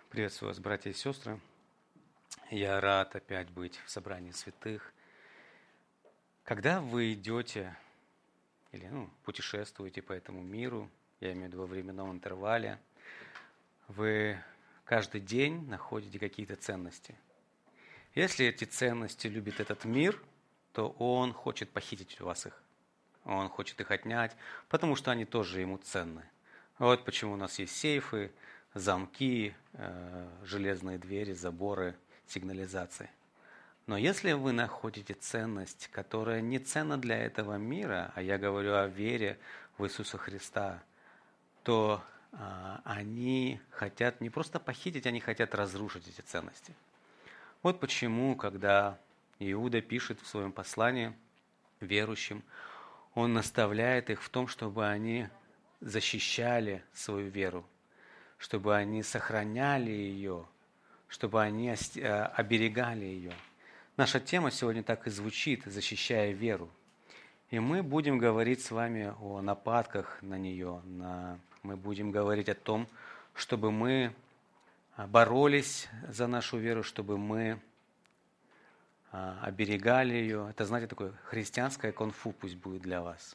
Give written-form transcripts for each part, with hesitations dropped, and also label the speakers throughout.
Speaker 1: Приветствую вас, братья и сестры. Я рад опять быть в собрании святых. Когда вы идете или путешествуете по этому миру, я имею в виду во временном интервале, вы каждый день находите какие-то ценности. Если эти ценности любит этот мир, то он хочет похитить у вас их. Он хочет их отнять, потому что они тоже ему ценны. Вот почему у нас есть сейфы, замки, железные двери, заборы, сигнализации. Но если вы находите ценность, которая не ценна для этого мира, а я говорю о вере в Иисуса Христа, то они хотят не просто похитить, они хотят разрушить эти ценности. Вот почему, когда Иуда пишет в своем послании верующим, он наставляет их в том, чтобы они защищали свою веру, чтобы они сохраняли ее, чтобы они оберегали ее. Наша тема сегодня так и звучит, защищая веру. И мы будем говорить с вами о нападках на нее. Мы будем говорить о том, чтобы мы боролись за нашу веру, чтобы мы оберегали ее. Это, знаете, такое христианское кунг-фу пусть будет для вас.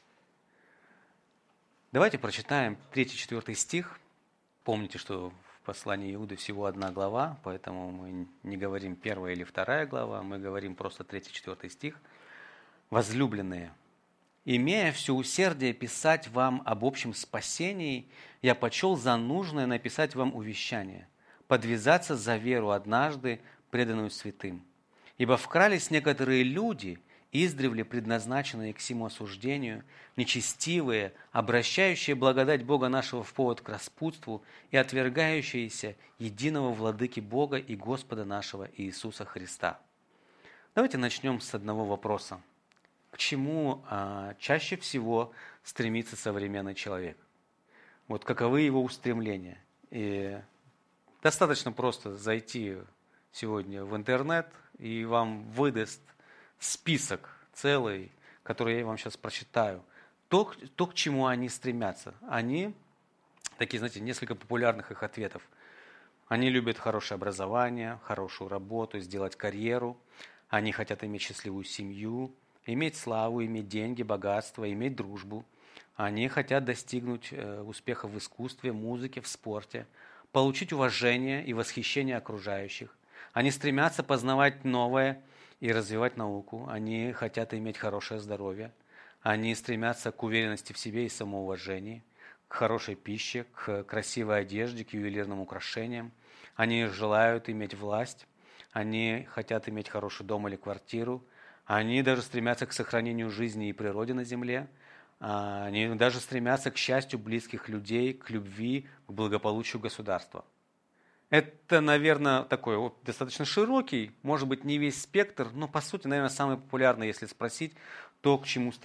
Speaker 1: Давайте прочитаем 3-4 стих. Помните, что в послании Иуды всего одна глава, поэтому мы не говорим 1 или 2 глава, мы говорим просто 3-4 стих. «Возлюбленные, имея все усердие писать вам об общем спасении, я почел за нужное написать вам увещание, подвязаться за веру однажды, преданную святым. Ибо вкрались некоторые люди, издревле предназначенные к сему осуждению, нечестивые, обращающие благодать Бога нашего в повод к распутству и отвергающиеся единого владыки Бога и Господа нашего Иисуса Христа». Давайте начнем с одного вопроса. К чему чаще всего стремится современный человек? Вот каковы его устремления? И достаточно просто зайти сегодня в интернет, и вам выдаст список целый, который я вам сейчас прочитаю. То, к чему они стремятся. Они, такие, знаете, несколько популярных их ответов. Они любят хорошее образование, хорошую работу, сделать карьеру. Они хотят иметь счастливую семью, иметь славу, иметь деньги, богатство, иметь дружбу. Они хотят достигнуть успеха в искусстве, музыке, в спорте, получить уважение и восхищение окружающих. Они стремятся познавать новое и развивать науку. Они хотят иметь хорошее здоровье. Они стремятся к уверенности в себе и самоуважении, к хорошей пище, к красивой одежде, к ювелирным украшениям. Они желают иметь власть. Они хотят иметь хороший дом или квартиру. Они даже стремятся к сохранению жизни и природы на земле. Они даже стремятся к счастью близких людей, к любви, к благополучию государства. Это, наверное, такой достаточно широкий, может быть, не весь спектр, но, по сути, наверное, самый популярный, если спросить, то, к чему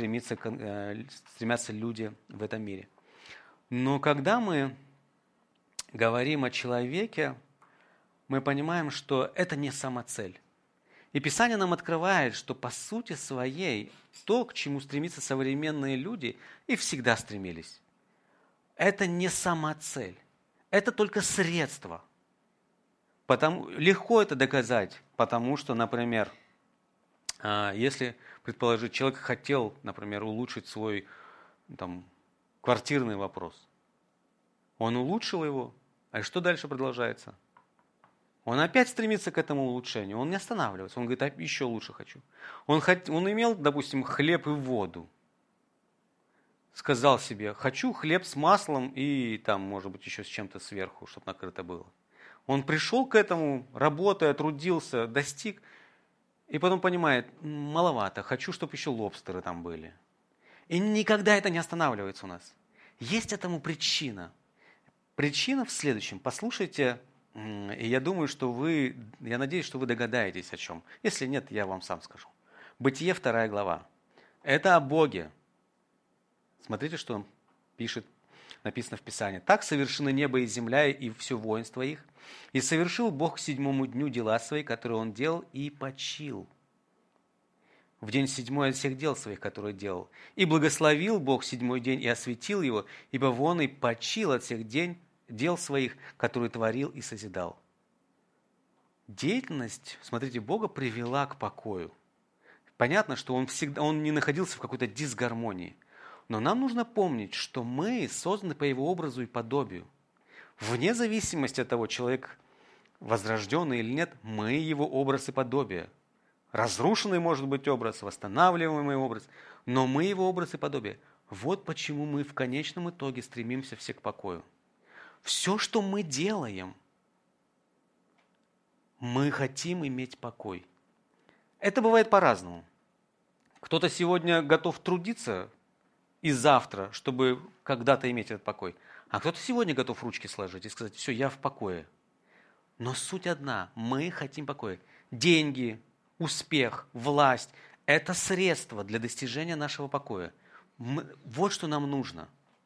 Speaker 1: стремятся люди в этом мире. Но когда мы говорим о человеке, мы понимаем, что это не самоцель. И Писание нам открывает, что по сути своей то, к чему стремятся современные люди, и всегда стремились, это не самоцель, это только средство. Легко это доказать, потому что, например, если предположить, человек хотел, например, улучшить свой квартирный вопрос, он улучшил его, а что дальше продолжается? Он опять стремится к этому улучшению, он не останавливается, он говорит, еще лучше хочу. Он имел, допустим, хлеб и воду, сказал себе, хочу хлеб с маслом и может быть, еще с чем-то сверху, чтобы накрыто было. Он пришел к этому, работая, трудился, достиг, и потом понимает, маловато, хочу, чтобы еще лобстеры там были. И никогда это не останавливается у нас. Есть этому причина. Причина в следующем. Послушайте, и я надеюсь, что вы догадаетесь о чем. Если нет, я вам сам скажу. Бытие 2 глава. Это о Боге. Смотрите, что он пишет, написано в Писании. «Так совершены небо и земля, и все воинство их. И совершил Бог к 7-му дню дела свои, которые Он делал, и почил. В день 7-й от всех дел своих, которые делал. И благословил Бог 7-й день, и осветил его, ибо вон и почил от всех дел своих, которые творил и созидал». деятельность, смотрите, Бога привела к покою. Понятно, что он не находился в какой-то дисгармонии. Но нам нужно помнить, что мы созданы по Его образу и подобию. Вне зависимости от того, человек возрожденный или нет, мы Его образ и подобие. Разрушенный может быть образ, восстанавливаемый образ, но мы Его образ и подобие. Вот почему мы в конечном итоге стремимся все к покою. Все, что мы делаем, мы хотим иметь покой. Это бывает по-разному. Кто-то сегодня готов трудиться и завтра, чтобы когда-то иметь этот покой. А кто-то сегодня готов ручки сложить и сказать: все, я в покое. Но суть одна. Мы хотим покоя. Деньги, успех, власть – это средства для достижения нашего покоя. Вот что нам нужно.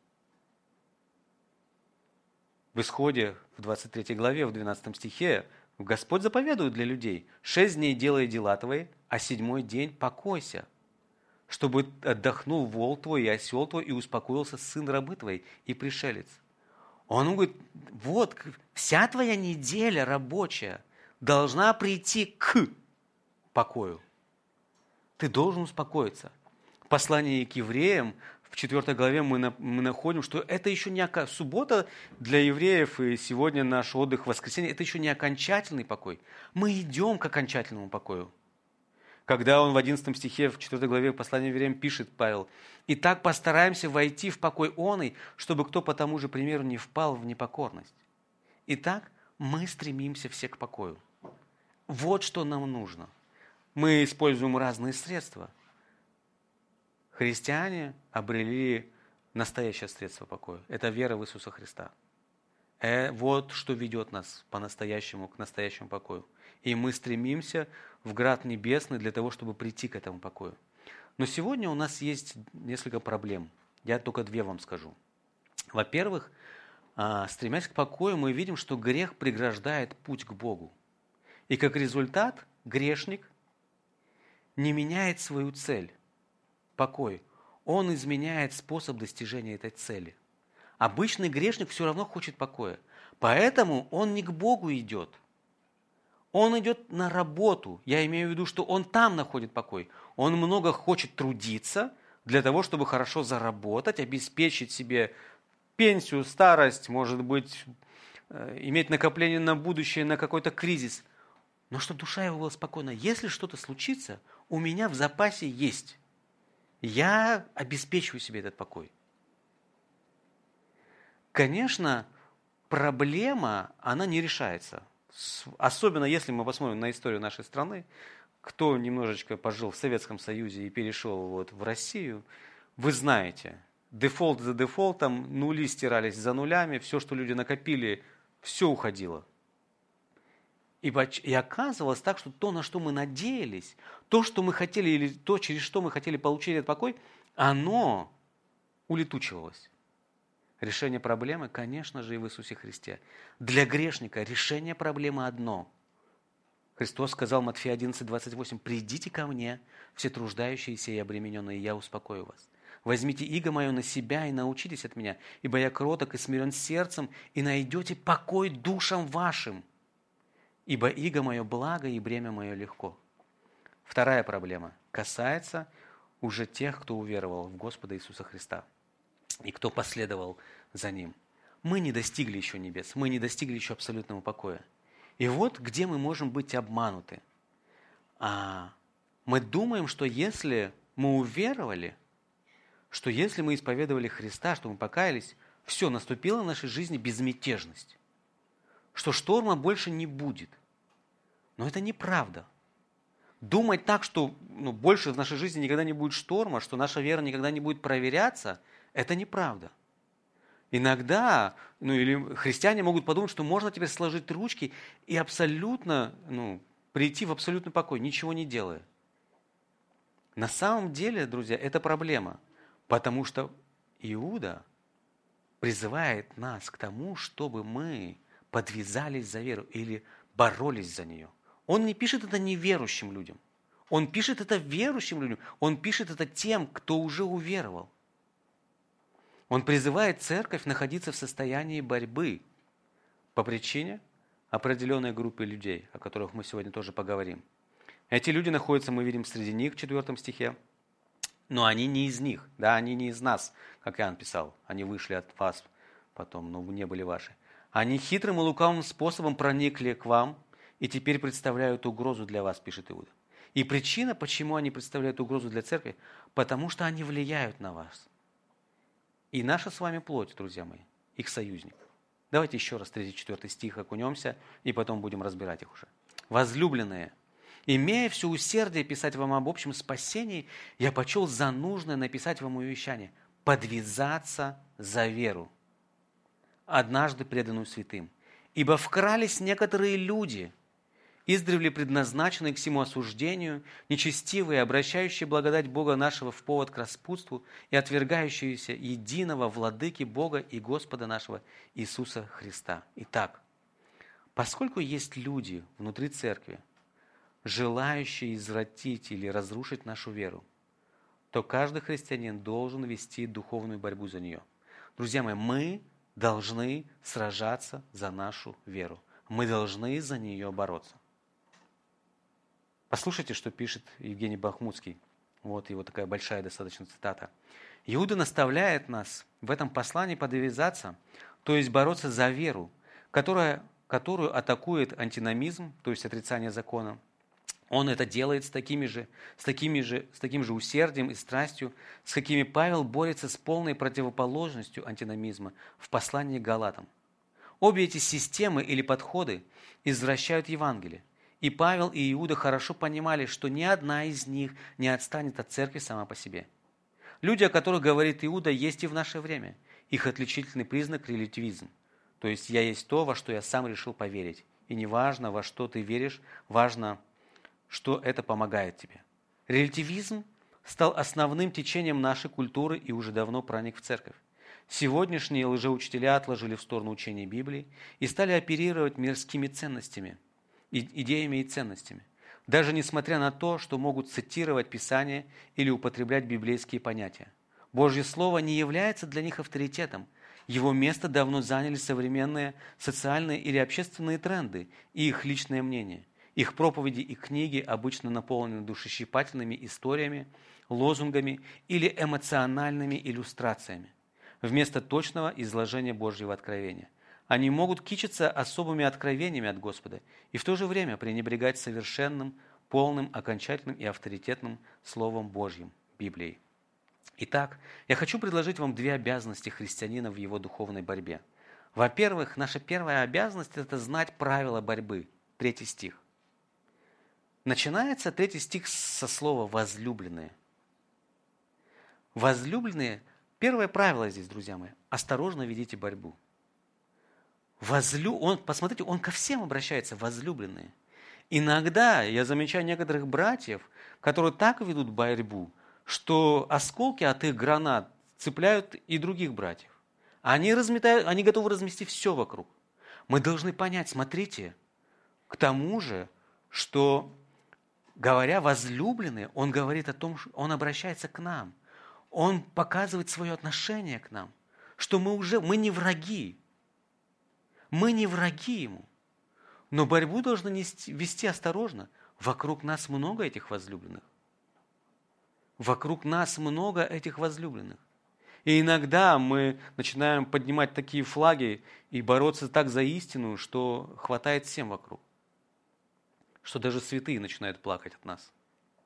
Speaker 1: В Исходе, в 23 главе, в 12 стихе, Господь заповедует для людей: 6 дней делай дела твои, а 7-й день покойся, чтобы отдохнул вол твой и осел твой, и успокоился сын рабы твоей и пришелец. Он говорит: вот, вся твоя неделя рабочая должна прийти к покою. Ты должен успокоиться. В послании к евреям, в 4 главе мы находим, что это еще не суббота для евреев, и сегодня наш отдых в воскресенье, это еще не окончательный покой. Мы идем к окончательному покою. Когда он в 11 стихе, в 4 главе послания к евреям пишет Павел: «Итак, постараемся войти в покой оный, чтобы кто по тому же примеру не впал в непокорность». Итак, мы стремимся все к покою. Вот что нам нужно. Мы используем разные средства. Христиане обрели настоящее средство покоя. Это вера в Иисуса Христа. Вот что ведет нас по-настоящему к настоящему покою. И мы стремимся в Град Небесный для того, чтобы прийти к этому покою. Но сегодня у нас есть несколько проблем. Я только 2 вам скажу. Во-первых, стремясь к покою, мы видим, что грех преграждает путь к Богу. И как результат, грешник не меняет свою цель – покой. Он изменяет способ достижения этой цели. Обычный грешник все равно хочет покоя. Поэтому он не к Богу идет. Он идет на работу. Я имею в виду, что он там находит покой. Он много хочет трудиться для того, чтобы хорошо заработать, обеспечить себе пенсию, старость, может быть, иметь накопление на будущее, на какой-то кризис. Но чтобы душа его была спокойна. Если что-то случится, у меня в запасе есть. Я обеспечиваю себе этот покой. Конечно, проблема, она не решается. Особенно если мы посмотрим на историю нашей страны. Кто немножечко пожил в Советском Союзе и перешел в Россию, вы знаете, дефолт за дефолтом, нули стирались за нулями, все, что люди накопили, все уходило. И оказывалось так, что то, на что мы надеялись, то, что мы хотели, или то, через что мы хотели получить этот покой, оно улетучивалось. Решение проблемы, конечно же, и в Иисусе Христе. Для грешника решение проблемы одно. Христос сказал в Матфея 11:28: «Придите ко мне, все труждающиеся и обремененные, я успокою вас. Возьмите иго мое на себя и научитесь от меня, ибо я кроток и смирен сердцем, и найдете покой душам вашим. Ибо иго мое благо, и бремя мое легко». Вторая проблема касается уже тех, кто уверовал в Господа Иисуса Христа и кто последовал за Ним. Мы не достигли еще небес, мы не достигли еще абсолютного покоя. И вот где мы можем быть обмануты. Мы думаем, что если мы уверовали, что если мы исповедовали Христа, что мы покаялись, все, наступила в нашей жизни безмятежность. Что шторма больше не будет. Но это неправда. Думать так, что больше в нашей жизни никогда не будет шторма, что наша вера никогда не будет проверяться, это неправда. Иногда или христиане могут подумать, что можно теперь сложить ручки и абсолютно прийти в абсолютный покой, ничего не делая. На самом деле, друзья, это проблема, потому что Иуда призывает нас к тому, чтобы мы подвязались за веру или боролись за нее. Он не пишет это неверующим людям. Он пишет это верующим людям. Он пишет это тем, кто уже уверовал. Он призывает церковь находиться в состоянии борьбы по причине определенной группе людей, о которых мы сегодня тоже поговорим. Эти люди находятся, мы видим, среди них в 4 стихе, но они не из них, да, они не из нас, как Иоанн писал, они вышли от вас потом, но не были ваши. Они хитрым и лукавым способом проникли к вам и теперь представляют угрозу для вас, пишет Иуда. И причина, почему они представляют угрозу для церкви, потому что они влияют на вас. И наша с вами плоть, друзья мои, их союзник. Давайте еще раз 3-4 стих окунемся, и потом будем разбирать их уже. «Возлюбленные, имея все усердие писать вам об общем спасении, я почел за нужное написать вам увещание, подвязаться за веру, однажды преданную святым. Ибо вкрались некоторые люди, издревле предназначенные к всему осуждению, нечестивые, обращающие благодать Бога нашего в повод к распутству и отвергающиеся единого владыки Бога и Господа нашего Иисуса Христа. Итак, поскольку есть люди внутри церкви, желающие извратить или разрушить нашу веру, то каждый христианин должен вести духовную борьбу за нее. Друзья мои, мы должны сражаться за нашу веру. Мы должны за нее бороться. Послушайте, что пишет Евгений Бахмутский. Вот его такая большая достаточно цитата. «Иуда наставляет нас в этом послании подвязаться, то есть бороться за веру, которую атакует антиномизм, то есть отрицание закона. Он это делает с таким же усердием и страстью, с какими Павел борется с полной противоположностью антиномизма в послании к Галатам. Обе эти системы или подходы извращают Евангелие. И Павел, и Иуда хорошо понимали, что ни одна из них не отстанет от церкви сама по себе. Люди, о которых говорит Иуда, есть и в наше время. Их отличительный признак – релятивизм. То есть «я есть то, во что я сам решил поверить». И не важно, во что ты веришь, важно, что это помогает тебе. Релятивизм стал основным течением нашей культуры и уже давно проник в церковь. Сегодняшние лжеучителя отложили в сторону учения Библии и стали оперировать мирскими ценностями, идеями и ценностями, даже несмотря на то, что могут цитировать Писание или употреблять библейские понятия. Божье Слово не является для них авторитетом. Его место давно заняли современные социальные или общественные тренды и их личное мнение. Их проповеди и книги обычно наполнены душещипательными историями, лозунгами или эмоциональными иллюстрациями, вместо точного изложения Божьего откровения. Они могут кичиться особыми откровениями от Господа и в то же время пренебрегать совершенным, полным, окончательным и авторитетным Словом Божьим, Библией. Итак, я хочу предложить вам 2 обязанности христианина в его духовной борьбе. Во-первых, наша первая обязанность – это знать правила борьбы. 3 стих. Начинается 3 стих со слова «возлюбленные». Возлюбленные, первое правило здесь, друзья мои, осторожно ведите борьбу. Посмотрите, он ко всем обращается, возлюбленные. Иногда я замечаю некоторых братьев, которые так ведут борьбу, что осколки от их гранат цепляют и других братьев. Они готовы размести все вокруг. Мы должны понять, смотрите, к тому же, что, говоря возлюбленные, он говорит о том, что он обращается к нам. Он показывает свое отношение к нам, что мы не враги. Мы не враги ему. Но борьбу должны вести осторожно. Вокруг нас много этих возлюбленных. Вокруг нас много этих возлюбленных. И иногда мы начинаем поднимать такие флаги и бороться так за истину, что хватает всем вокруг. Что даже святые начинают плакать от нас.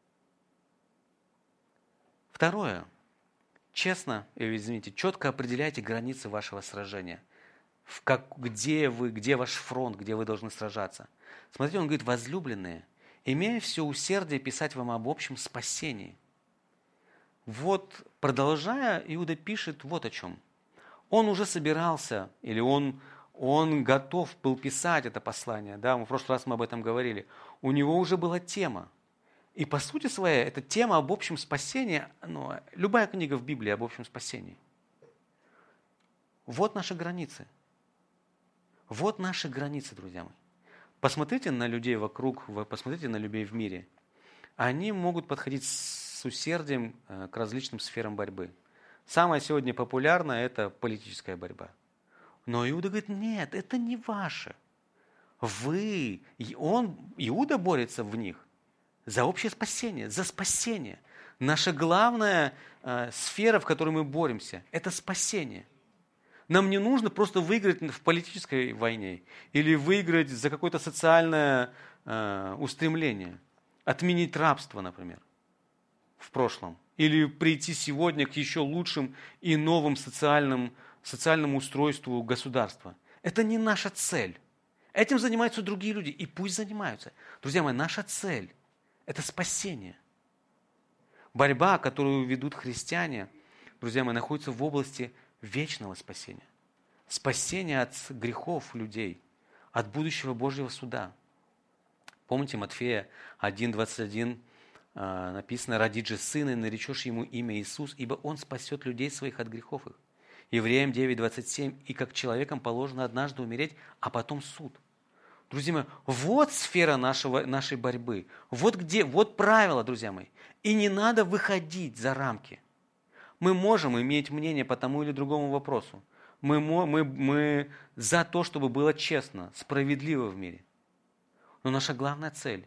Speaker 1: Второе. Честно, четко определяйте границы вашего сражения. Где ваш фронт, где вы должны сражаться. Смотрите, он говорит, возлюбленные, имея все усердие писать вам об общем спасении. Вот, продолжая, Иуда пишет вот о чем. Он уже собирался, или он готов был писать это послание. Да, в прошлый раз мы об этом говорили. У него уже была тема. И по сути своей, эта тема об общем спасении, любая книга в Библии об общем спасении. Вот наши границы. Вот наши границы, друзья мои. Посмотрите на людей вокруг, посмотрите на людей в мире. Они могут подходить с усердием к различным сферам борьбы. Самое сегодня популярное – это политическая борьба. Но Иуда говорит, нет, это не ваше. Иуда борется в них за общее спасение, за спасение. Наша главная сфера, в которой мы боремся, это спасение. Нам не нужно просто выиграть в политической войне или выиграть за какое-то социальное устремление. Отменить рабство, например, в прошлом. Или прийти сегодня к еще лучшим и новым социальному устройству государства. Это не наша цель. Этим занимаются другие люди, и пусть занимаются. Друзья мои, наша цель – это спасение. Борьба, которую ведут христиане, друзья мои, находится в области вечного спасения. Спасение от грехов людей, от будущего Божьего суда. Помните, Матфея 1:21 написано: «Родит же сына, и наречешь ему имя Иисус, ибо он спасет людей своих от грехов их». Евреям 9:27: «И как человеком положено однажды умереть, а потом суд». Друзья мои, вот сфера нашей борьбы. Вот правила, друзья мои. И не надо выходить за рамки. Мы можем иметь мнение по тому или другому вопросу. Мы за то, чтобы было честно, справедливо в мире. Но наша главная цель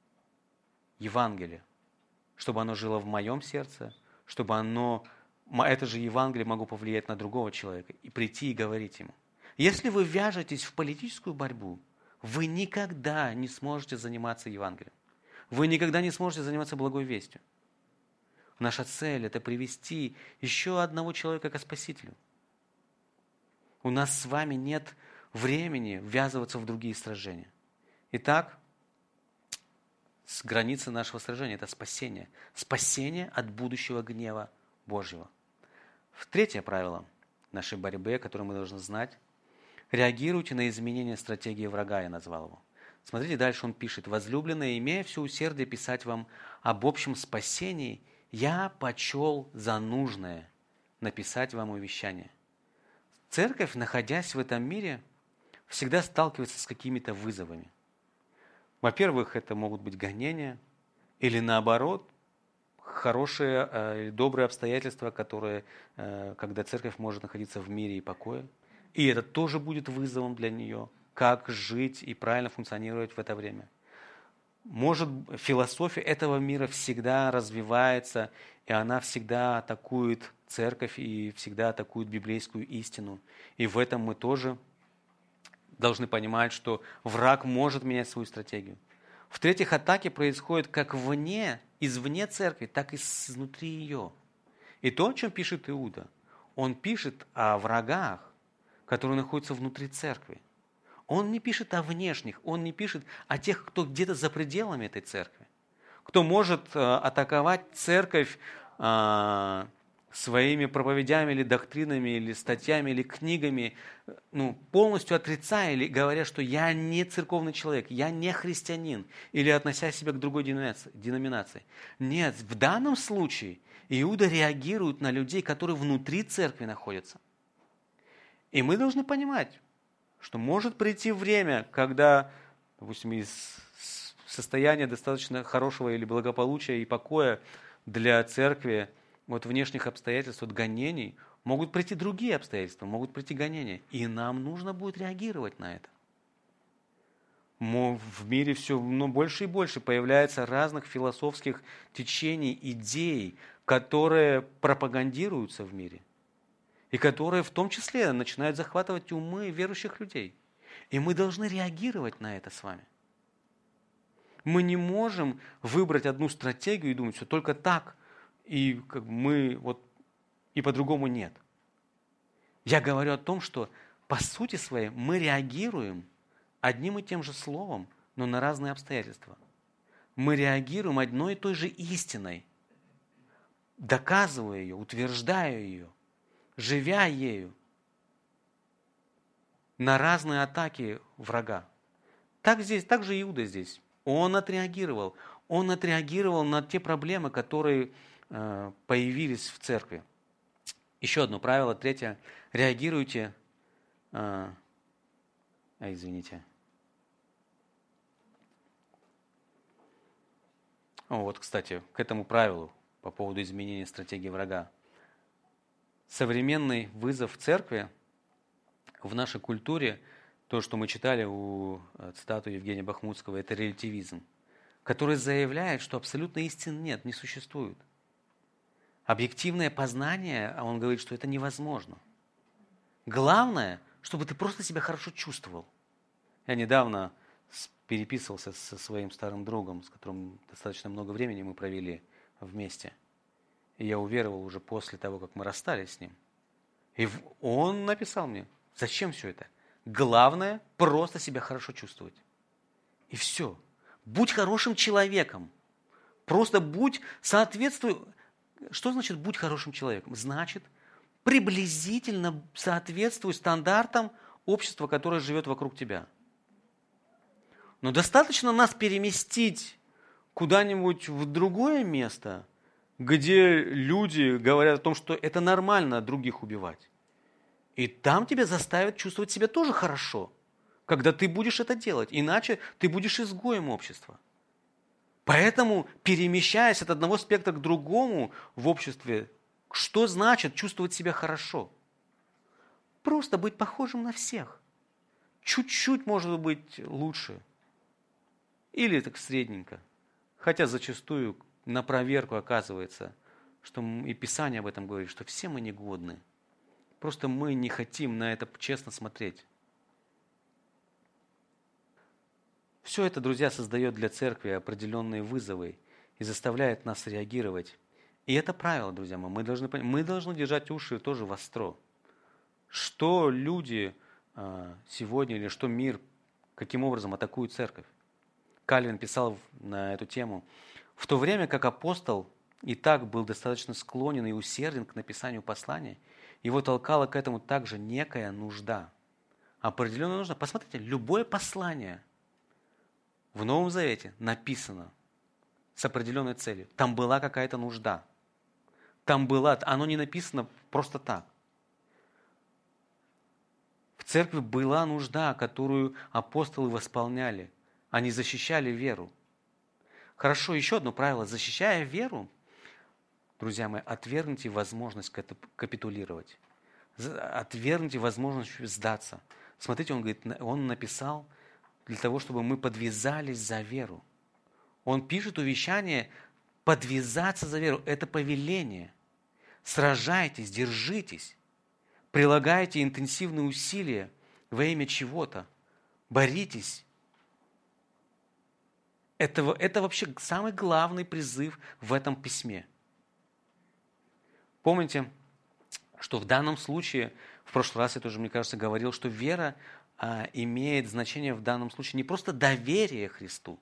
Speaker 1: – Евангелие. Чтобы оно жило в моем сердце, чтобы это же Евангелие могло повлиять на другого человека и прийти и говорить ему. Если вы вяжетесь в политическую борьбу, вы никогда не сможете заниматься Евангелием. Вы никогда не сможете заниматься благой вестью. Наша цель – это привести еще одного человека ко Спасителю. У нас с вами нет времени ввязываться в другие сражения. Итак, с границы нашего сражения – это спасение. Спасение от будущего гнева Божьего. Третье правило нашей борьбы, которое мы должны знать – реагируйте на изменения стратегии врага, я назвал его. Смотрите, дальше он пишет: «Возлюбленные, имея все усердие писать вам об общем спасении, я почел за нужное написать вам увещание». Церковь, находясь в этом мире, всегда сталкивается с какими-то вызовами. Во-первых, это могут быть гонения, или наоборот, хорошие, добрые обстоятельства, когда церковь может находиться в мире и покое. И это тоже будет вызовом для нее, как жить и правильно функционировать в это время. Может, философия этого мира всегда развивается, и она всегда атакует церковь и всегда атакует библейскую истину. И в этом мы тоже должны понимать, что враг может менять свою стратегию. В-третьих, атаки происходят как извне церкви, так и изнутри ее. И то, о чем пишет Иуда, он пишет о врагах, которые находятся внутри церкви. Он не пишет о внешних, он не пишет о тех, кто где-то за пределами этой церкви, кто может атаковать церковь своими проповедями или доктринами, или статьями, или книгами, полностью отрицая или говоря, что я не церковный человек, я не христианин, или относя себя к другой деноминации. Нет, в данном случае Иуда реагирует на людей, которые внутри церкви находятся. И мы должны понимать, что может прийти время, когда, допустим, из состояния достаточно хорошего или благополучия и покоя для церкви, от внешних обстоятельств, от гонений, могут прийти другие обстоятельства, могут прийти гонения. И нам нужно будет реагировать на это. В мире все больше и больше появляется разных философских течений, идей, которые пропагандируются в мире. И которые в том числе начинают захватывать умы верующих людей. И мы должны реагировать на это с вами. Мы не можем выбрать одну стратегию и думать, что только так, и и по-другому нет. Я говорю о том, что по сути своей мы реагируем одним и тем же словом, но на разные обстоятельства. Мы реагируем одной и той же истиной, доказывая ее, утверждая ее, живя ею, на разные атаки врага. Так же Иуда здесь. Он отреагировал на те проблемы, которые появились в церкви. Еще одно правило, третье. Реагируйте. Извините. Кстати, к этому правилу по поводу изменения стратегии врага. Современный вызов церкви в нашей культуре То, что мы читали у цитату Евгения Бахмутского, это релятивизм, который заявляет, что абсолютной истины нет, не существует. Объективное познание, а он говорит, что это невозможно. Главное, чтобы ты просто себя хорошо чувствовал. Я недавно переписывался со своим старым другом, с которым достаточно много времени мы провели вместе. И я уверовал уже после того, как мы расстались с ним. И он написал мне, зачем все это? Главное, просто себя хорошо чувствовать. И все. Будь хорошим человеком. Просто соответствуй. Что значит будь хорошим человеком? Значит, приблизительно соответствуй стандартам общества, которое живет вокруг тебя. Но достаточно нас переместить куда-нибудь в другое место, где люди говорят о том, что это нормально других убивать. И там тебя заставят чувствовать себя тоже хорошо, когда ты будешь это делать. Иначе ты будешь изгоем общества. Поэтому, перемещаясь от одного спектра к другому в обществе, что значит чувствовать себя хорошо? Просто быть похожим на всех. Чуть-чуть, может быть, лучше. Или так средненько. Хотя зачастую на проверку оказывается, что и Писание об этом говорит, что все мы негодны. Просто мы не хотим на это честно смотреть. Все это, друзья, создает для церкви определенные вызовы и заставляет нас реагировать. И это правило, друзья мои, мы должны держать уши тоже востро. Что люди сегодня или что мир, каким образом атакует церковь? Кальвин писал на эту тему. В то время как апостол и так был достаточно склонен и усерден к написанию послания, его толкала к этому также некая нужда. Определенная нужда. Посмотрите, любое послание в Новом Завете написано с определенной целью. Там была какая-то нужда. Оно не написано просто так. В церкви была нужда, которую апостолы восполняли. Они защищали веру. Хорошо, еще одно правило. Защищая веру, друзья мои, отвергните возможность капитулировать. Отвергните возможность сдаться. Смотрите, он написал для того, чтобы мы подвязались за веру. Он пишет увещание подвязаться за веру. Это повеление. Сражайтесь, держитесь. Прилагайте интенсивные усилия во имя чего-то. Боритесь. Это вообще самый главный призыв в этом письме. Помните, что в данном случае, в прошлый раз я тоже, мне кажется, говорил, что вера имеет значение в данном случае не просто доверие Христу.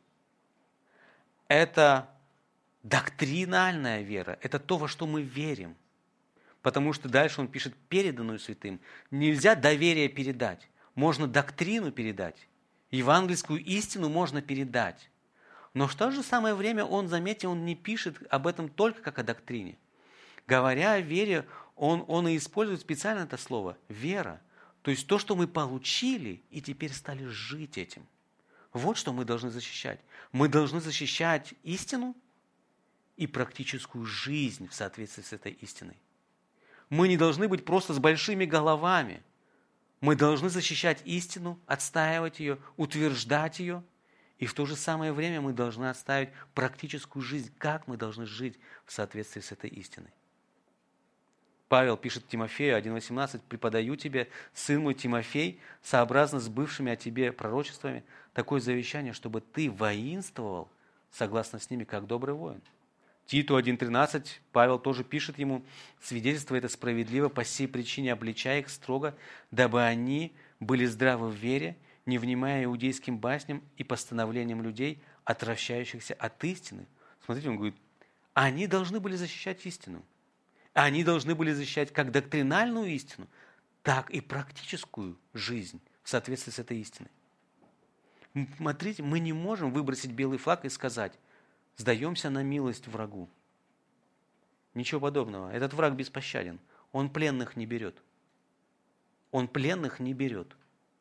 Speaker 1: Это доктринальная вера, это то, во что мы верим. Потому что дальше он пишет переданную святым. Нельзя доверие передать, можно доктрину передать. Евангельскую истину можно передать. Но в то же самое время он, заметьте, он не пишет об этом только как о доктрине. Говоря о вере, он и использует специально это слово «вера». То есть то, что мы получили и теперь стали жить этим. Вот что мы должны защищать. Мы должны защищать истину и практическую жизнь в соответствии с этой истиной. Мы не должны быть просто с большими головами. Мы должны защищать истину, отстаивать ее, утверждать ее. И в то же самое время мы должны отставить практическую жизнь, как мы должны жить в соответствии с этой истиной. Павел пишет Тимофею 1:18: «Преподаю тебе, сын мой Тимофей, сообразно с бывшими о тебе пророчествами, такое завещание, чтобы ты воинствовал согласно с ними, как добрый воин». Титу 1:13 Павел тоже пишет ему: «Свидетельство это справедливо, по сей причине обличай их строго, дабы они были здравы в вере, не внимая иудейским басням и постановлениям людей, отвращающихся от истины». Смотрите, он говорит, они должны были защищать истину. Они должны были защищать как доктринальную истину, так и практическую жизнь в соответствии с этой истиной. Смотрите, мы не можем выбросить белый флаг и сказать: сдаемся на милость врагу. Ничего подобного. Этот враг беспощаден. Он пленных не берет. Он пленных не берет.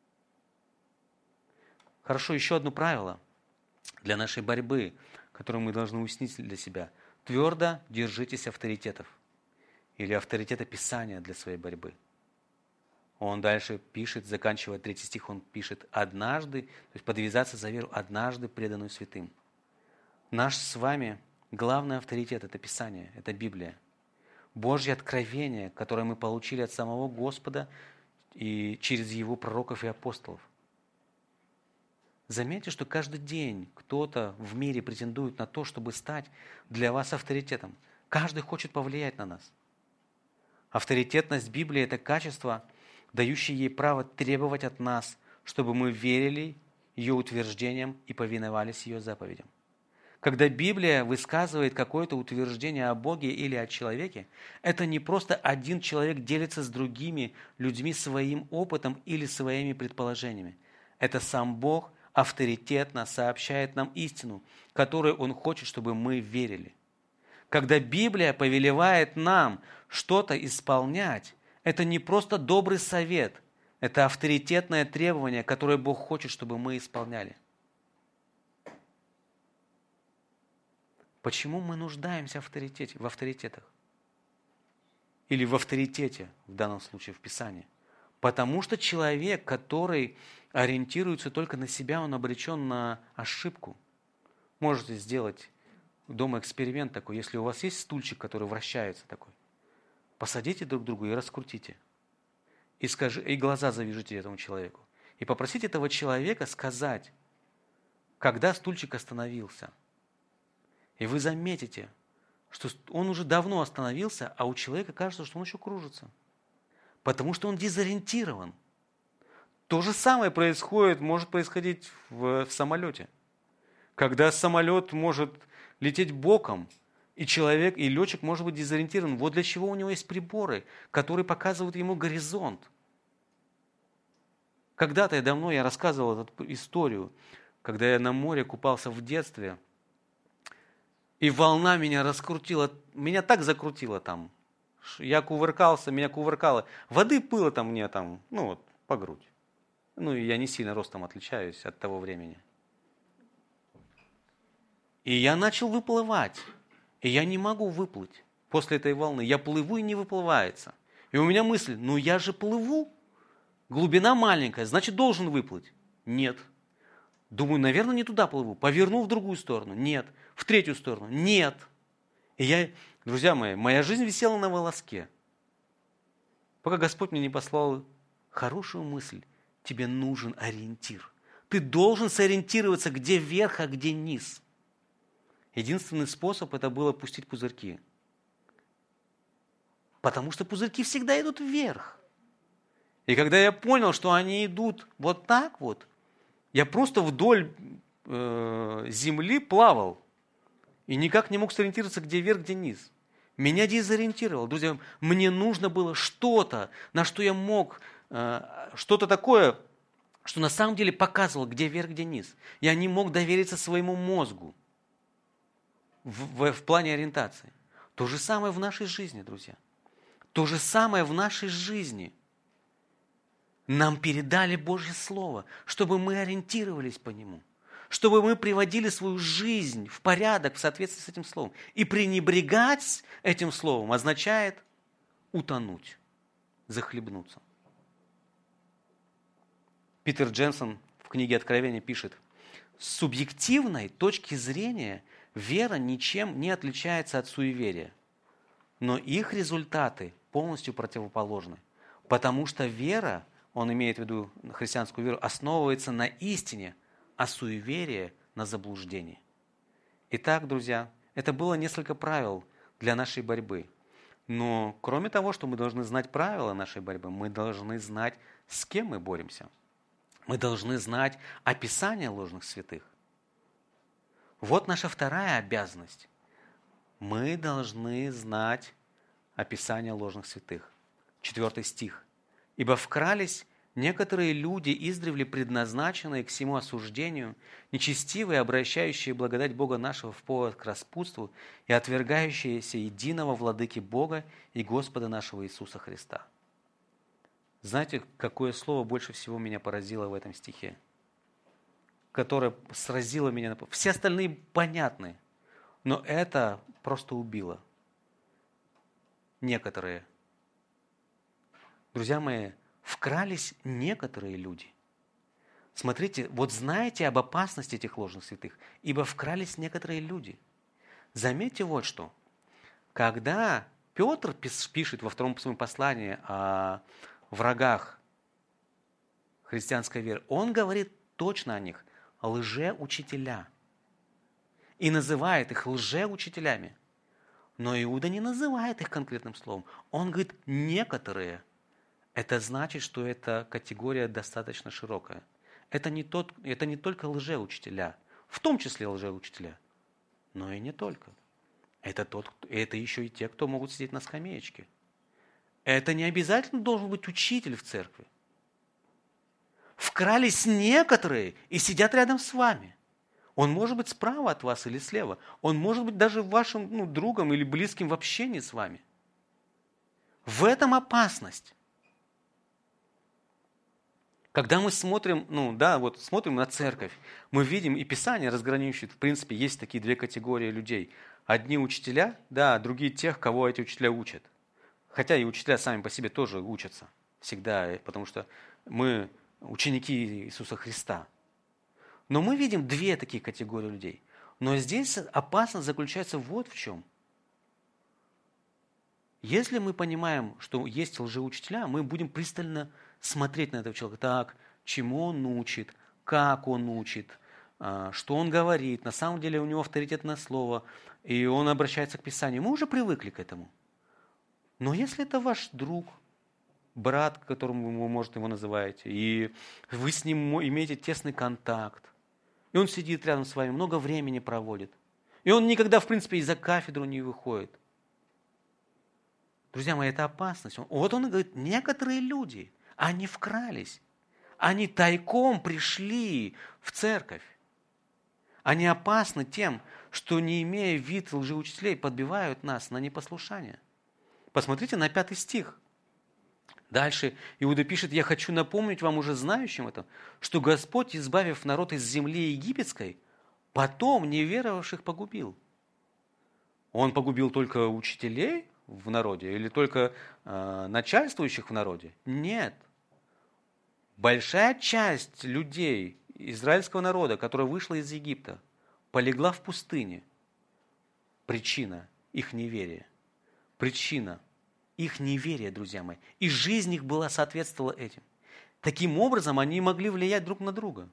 Speaker 1: Хорошо, еще одно правило для нашей борьбы, которое мы должны уяснить для себя. Твердо держитесь авторитетов или авторитета Писания для своей борьбы. Он дальше пишет, заканчивая 3 стих, он пишет «однажды», то есть подвязаться за веру, «однажды преданную святым». Наш с вами главный авторитет – это Писание, это Библия. Божье откровение, которое мы получили от самого Господа и через Его пророков и апостолов. Заметьте, что каждый день кто-то в мире претендует на то, чтобы стать для вас авторитетом. Каждый хочет повлиять на нас. Авторитетность Библии – это качество, дающее ей право требовать от нас, чтобы мы верили ее утверждениям и повиновались ее заповедям. Когда Библия высказывает какое-то утверждение о Боге или о человеке, это не просто один человек делится с другими людьми своим опытом или своими предположениями. Это сам Бог авторитетно сообщает нам истину, которую Он хочет, чтобы мы верили. Когда Библия повелевает нам что-то исполнять, это не просто добрый совет, это авторитетное требование, которое Бог хочет, чтобы мы исполняли. Почему мы нуждаемся в авторитетах? Или в авторитете, в данном случае в Писании? Потому что человек, который ориентируется только на себя, он обречен на ошибку. Можете сделать дома эксперимент такой, если у вас есть стульчик, который вращается такой, посадите друг другу и раскрутите. И глаза завяжите этому человеку. И попросите этого человека сказать, когда стульчик остановился. И вы заметите, что он уже давно остановился, а у человека кажется, что он еще кружится. Потому что он дезориентирован. То же самое может происходить в самолете. Когда самолет может лететь боком, и летчик может быть дезориентирован. Вот для чего у него есть приборы, которые показывают ему горизонт. Когда-то давно я рассказывал эту историю, когда я на море купался в детстве, и волна меня раскрутила, меня так закрутило там. Я кувыркался, меня кувыркало. Воды было там мне по грудь. И я не сильно ростом отличаюсь от того времени. И я начал выплывать. И я не могу выплыть после этой волны. Я плыву и не выплывается. И у меня мысль, я же плыву. Глубина маленькая, значит, должен выплыть. Нет. Думаю, наверное, не туда плыву. Повернул в другую сторону. Нет. В третью сторону. Нет. И друзья мои, моя жизнь висела на волоске. Пока Господь мне не послал хорошую мысль. Тебе нужен ориентир. Ты должен сориентироваться, где верх, а где низ. Единственный способ это было пустить пузырьки. Потому что пузырьки всегда идут вверх. И когда я понял, что они идут вот так вот, я просто вдоль земли плавал. И никак не мог сориентироваться, где вверх, где низ. Меня дезориентировало. Друзья, мне нужно было что-то, на что я мог, что-то такое, что на самом деле показывало, где вверх, где низ. Я не мог довериться своему мозгу в плане ориентации. То же самое в нашей жизни, друзья. То же самое в нашей жизни. Нам передали Божье Слово, чтобы мы ориентировались по нему. Чтобы мы приводили свою жизнь в порядок в соответствии с этим Словом. И пренебрегать этим Словом означает утонуть, захлебнуться. Питер Дженсон в книге Откровения пишет: с субъективной точки зрения вера ничем не отличается от суеверия, но их результаты полностью противоположны, потому что вера, он имеет в виду христианскую веру, основывается на истине, а суеверие на заблуждении. Итак, друзья, это было несколько правил для нашей борьбы. Но кроме того, что мы должны знать правила нашей борьбы, мы должны знать, с кем мы боремся. Мы должны знать описание ложных святых. Вот наша вторая обязанность. Мы должны знать описание ложных святых. 4 стих. «Ибо вкрались некоторые люди, издревле предназначенные к всему осуждению, нечестивые, обращающие благодать Бога нашего в повод к распутству и отвергающиеся единого владыки Бога и Господа нашего Иисуса Христа». Знаете, какое слово больше всего меня поразило в этом стихе? Которое сразило меня. Все остальные понятны, но это просто убило. Некоторые. Друзья мои, вкрались некоторые люди. Смотрите, вот знаете об опасности этих ложных святых, ибо вкрались некоторые люди. Заметьте вот что. Когда Петр пишет во втором своем послании о врагах христианской веры, он говорит точно о них, лжеучителя. И называет их лжеучителями. Но Иуда не называет их конкретным словом. Он говорит «некоторые». Это значит, что эта категория достаточно широкая. Это не только лжеучителя, в том числе лжеучителя, но и не только. Это еще и те, кто могут сидеть на скамеечке. Это не обязательно должен быть учитель в церкви. Вкрались некоторые и сидят рядом с вами. Он может быть справа от вас или слева. Он может быть даже вашим другом или близким в общении с вами. В этом опасность. Когда мы смотрим, смотрим на церковь, мы видим, и Писание разграничивает, в принципе, есть такие две категории людей. Одни учителя, другие тех, кого эти учителя учат. Хотя и учителя сами по себе тоже учатся всегда, потому что мы ученики Иисуса Христа. Но мы видим две такие категории людей. Но здесь опасность заключается вот в чем. Если мы понимаем, что есть лжеучителя, мы будем пристально смотреть на этого человека. Так, чему он учит, как он учит, что он говорит. На самом деле у него авторитетное слово, и он обращается к Писанию. Мы уже привыкли к этому. Но если это ваш друг, брат, которому вы, может, его называете, и вы с ним имеете тесный контакт, и он сидит рядом с вами, много времени проводит, и он никогда, в принципе, и за кафедру не выходит. Друзья мои, это опасность. Вот он говорит, некоторые люди, они вкрались, они тайком пришли в церковь. Они опасны тем, что, не имея вид лжеучителей, подбивают нас на непослушание. Посмотрите на 5 стих. Дальше Иуда пишет: «Я хочу напомнить вам, уже знающим это, что Господь, избавив народ из земли египетской, потом неверовавших погубил». Он погубил только учителей в народе или только начальствующих в народе? Нет. Большая часть людей, израильского народа, которая вышла из Египта, полегла в пустыне. Причина их неверия. Причина их неверия, друзья мои. И жизнь их соответствовала этим. Таким образом, они могли влиять друг на друга.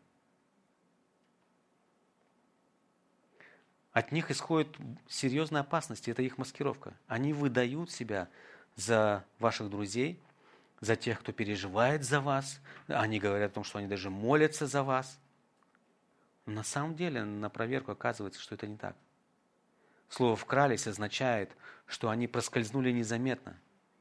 Speaker 1: От них исходит серьезная опасность, это их маскировка. Они выдают себя за ваших друзей, за тех, кто переживает за вас. Они говорят о том, что они даже молятся за вас. Но на самом деле, на проверку оказывается, что это не так. Слово «вкрались» означает, что они проскользнули незаметно.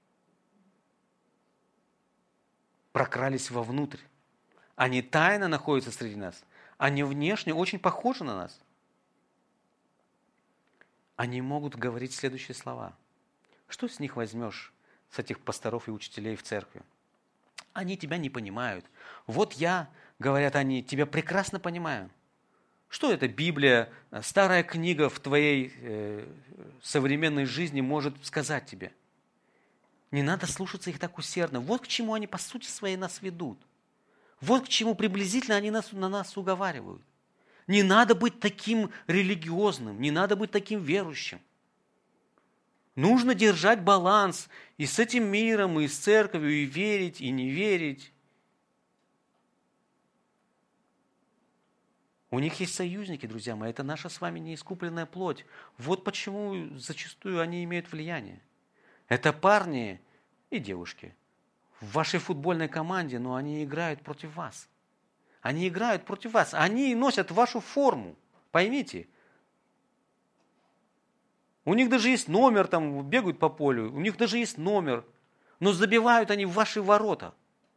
Speaker 1: Прокрались вовнутрь. Они тайно находятся среди нас. Они внешне очень похожи на нас. Они могут говорить следующие слова. Что с них возьмешь, с этих пасторов и учителей в церкви? Они тебя не понимают. Вот я, говорят они, тебя прекрасно понимаю. Что это Библия, старая книга в твоей современной жизни может сказать тебе? Не надо слушаться их так усердно. Вот к чему они по сути своей нас ведут. Вот к чему приблизительно они на нас уговаривают. Не надо быть таким религиозным, не надо быть таким верующим. Нужно держать баланс и с этим миром, и с церковью, и верить, и не верить. У них есть союзники, друзья мои, это наша с вами неискупленная плоть. Вот почему зачастую они имеют влияние. Это парни и девушки в вашей футбольной команде, но они играют против вас. Они играют против вас. Они носят вашу форму. Поймите. У них даже есть номер, там бегают по полю, у них даже есть номер, но забивают они в ваши ворота.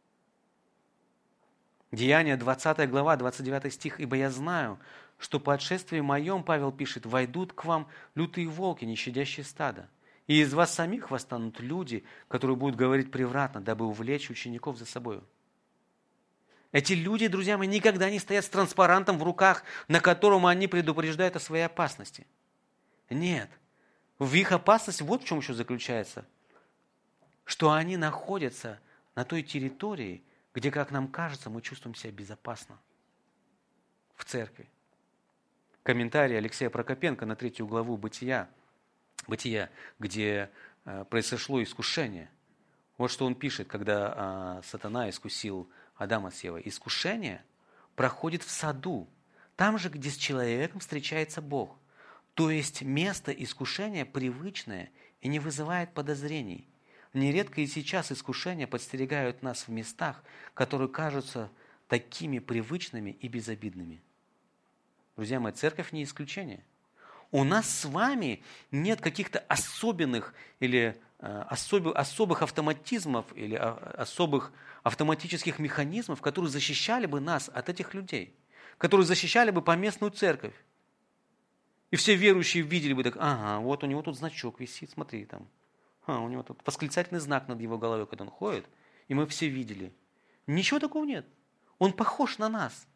Speaker 1: Деяния 20 глава, 29 стих. «Ибо я знаю, что по отшествии моем, Павел пишет, войдут к вам лютые волки, не щадящие стада. И из вас самих восстанут люди, которые будут говорить превратно, дабы увлечь учеников за собою». Эти люди, друзья мои, никогда не стоят с транспарантом в руках, на котором они предупреждают о своей опасности. Нет. В их опасности вот в чем еще заключается. Что они находятся на той территории, где, как нам кажется, мы чувствуем себя безопасно. В церкви. Комментарий Алексея Прокопенко на 3 главу Бытия, где произошло искушение. Вот что он пишет, когда сатана искусил Адама с Евой. Искушение проходит в саду, там же, где с человеком встречается Бог. То есть место искушения привычное и не вызывает подозрений. Нередко и сейчас искушения подстерегают нас в местах, которые кажутся такими привычными и безобидными. Друзья мои, церковь не исключение. У нас с вами нет каких-то особенных или особых автоматизмов или особых автоматических механизмов, которые защищали бы нас от этих людей, которые защищали бы поместную церковь. И все верующие видели бы так, ага, вот у него тут значок висит, смотри там. У него тут восклицательный знак над его головой, когда он ходит. И мы все видели. Ничего такого нет. Он похож на нас.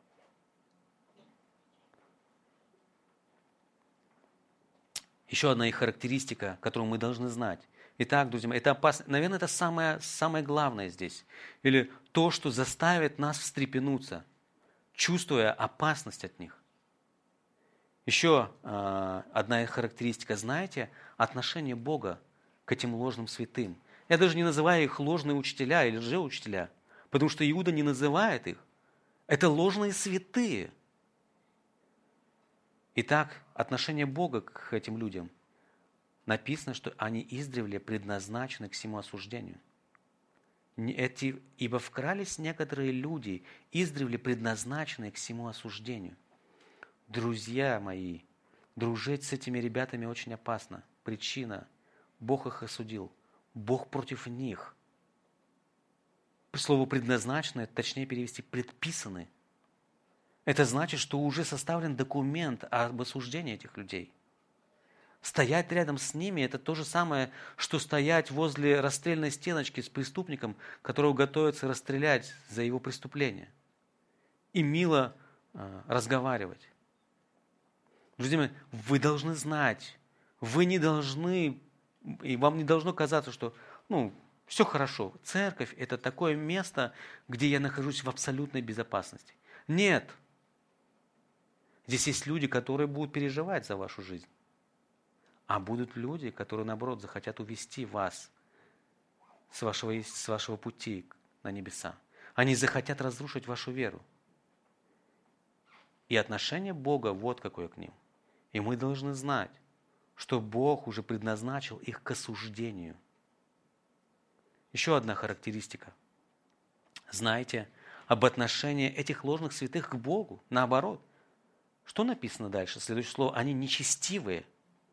Speaker 1: Еще одна их характеристика, которую мы должны знать. Итак, друзья мои, это опасно. Наверное, это самое главное здесь. Или то, что заставит нас встрепенуться, чувствуя опасность от них. Еще одна их характеристика, знаете, отношение Бога к этим ложным святым. Я даже не называю их ложные учителя или лжеучителя, потому что Иуда не называет их. Это ложные святые. Итак, отношение Бога к этим людям. Написано, что они издревле предназначены к всему осуждению. Ибо вкрались некоторые люди, издревле предназначенные к всему осуждению. Друзья мои, дружить с этими ребятами очень опасно. Причина – Бог их осудил. Бог против них. Слово «предназначенное», точнее перевести «предписаны». Это значит, что уже составлен документ об осуждении этих людей. Стоять рядом с ними – это то же самое, что стоять возле расстрельной стеночки с преступником, которого готовятся расстрелять за его преступление. И мило разговаривать. Друзья мои, вы должны знать, вы не должны, и вам не должно казаться, что все хорошо. Церковь – это такое место, где я нахожусь в абсолютной безопасности. Нет. Здесь есть люди, которые будут переживать за вашу жизнь. А будут люди, которые, наоборот, захотят увести вас с вашего пути на небеса. Они захотят разрушить вашу веру. И отношение Бога вот какое к ним. И мы должны знать, что Бог уже предназначил их к осуждению. Еще одна характеристика. Знайте об отношении этих ложных святых к Богу. Наоборот. Что написано дальше? Следующее слово. Они нечестивые.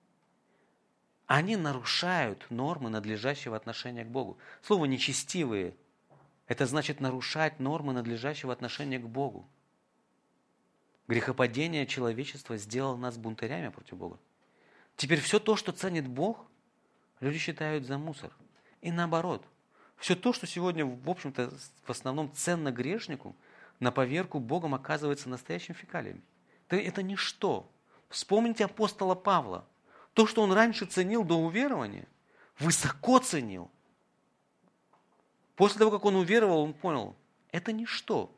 Speaker 1: Они нарушают нормы надлежащего отношения к Богу. Слово «нечестивые» – это значит нарушать нормы надлежащего отношения к Богу. Грехопадение человечества сделало нас бунтарями против Бога. Теперь все то, что ценит Бог, люди считают за мусор. И наоборот, все то, что сегодня, в общем-то, в основном ценно грешнику, на поверку Богом оказывается настоящим фекалиями. Это ничто. Вспомните апостола Павла. То, что он раньше ценил до уверования, высоко ценил. После того, как он уверовал, он понял, это ничто.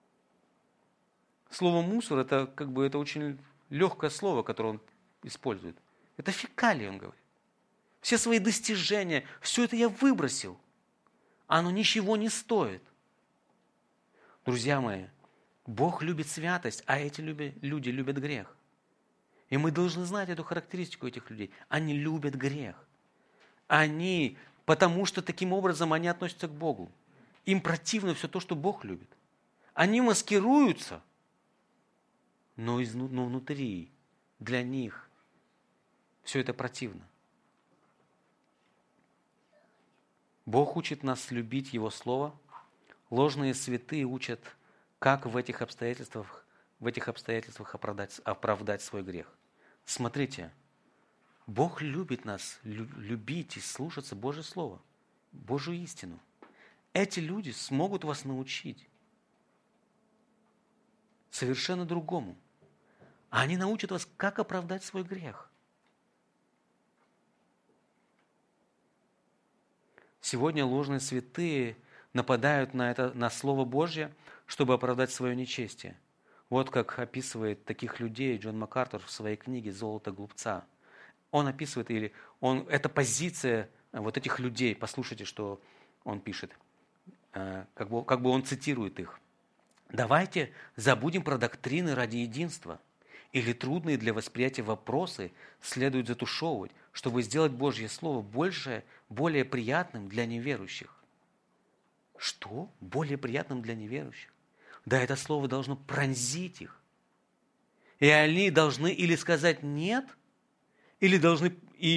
Speaker 1: Слово «мусор» это очень легкое слово, которое он использует. Это фекалии, он говорит. Все свои достижения, все это я выбросил. Оно ничего не стоит. Друзья мои, Бог любит святость, а эти люди любят грех. И мы должны знать эту характеристику этих людей. Они любят грех. Потому что таким образом они относятся к Богу. Им противно все то, что Бог любит. Они маскируются, но внутри для них все это противно. Бог учит нас любить Его Слово. Ложные святые учат, как в этих обстоятельствах оправдать свой грех. Смотрите, Бог любит нас любить и слушаться Божье Слово, Божью истину. Эти люди смогут вас научить совершенно другому. Они научат вас, как оправдать свой грех. Сегодня ложные святые нападают на Слово Божье, чтобы оправдать свое нечестие. Вот как описывает таких людей Джон МакАртур в своей книге «Золото глупца». Он описывает, это позиция вот этих людей. Послушайте, что он пишет. Как бы он цитирует их. «Давайте забудем про доктрины ради единства. Или трудные для восприятия вопросы следует затушевывать, чтобы сделать Божье Слово более приятным для неверующих». Что? Более приятным для неверующих? Да, это Слово должно пронзить их. И они должны или сказать «нет», или должны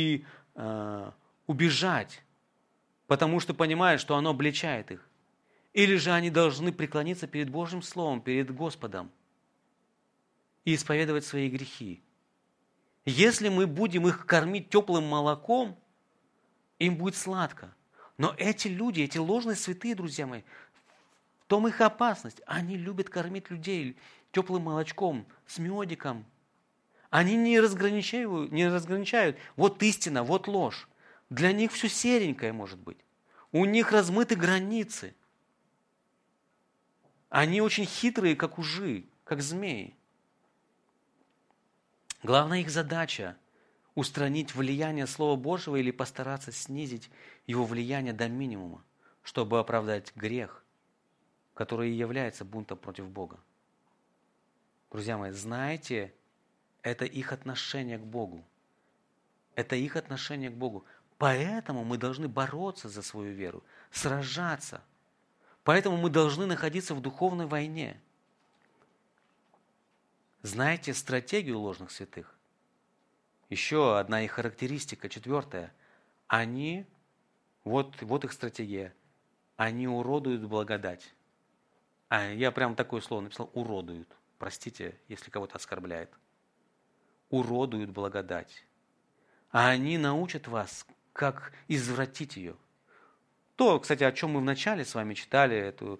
Speaker 1: убежать, потому что понимают, что оно обличает их. Или же они должны преклониться перед Божьим Словом, перед Господом и исповедовать свои грехи. Если мы будем их кормить теплым молоком, им будет сладко. Но эти люди, эти ложные святые, друзья мои, в том их опасность. Они любят кормить людей теплым молочком, с медиком. Они не разграничают, вот истина, вот ложь. Для них все серенькое может быть. У них размыты границы. Они очень хитрые, как ужи, как змеи. Главная их задача – устранить влияние Слова Божьего или постараться снизить его влияние до минимума, чтобы оправдать грех, который и является бунтом против Бога. Друзья мои, знаете, это их отношение к Богу. Это их отношение к Богу. Поэтому мы должны бороться за свою веру, сражаться. Поэтому мы должны находиться в духовной войне. Знаете стратегию ложных святых? Еще одна их характеристика, 4. Вот их стратегия. Они уродуют благодать. Я прям такое слово написал, уродуют. Простите, если кого-то оскорбляет. Уродуют благодать. А они научат вас, как извратить ее. То, кстати, о чем мы вначале с вами читали, эту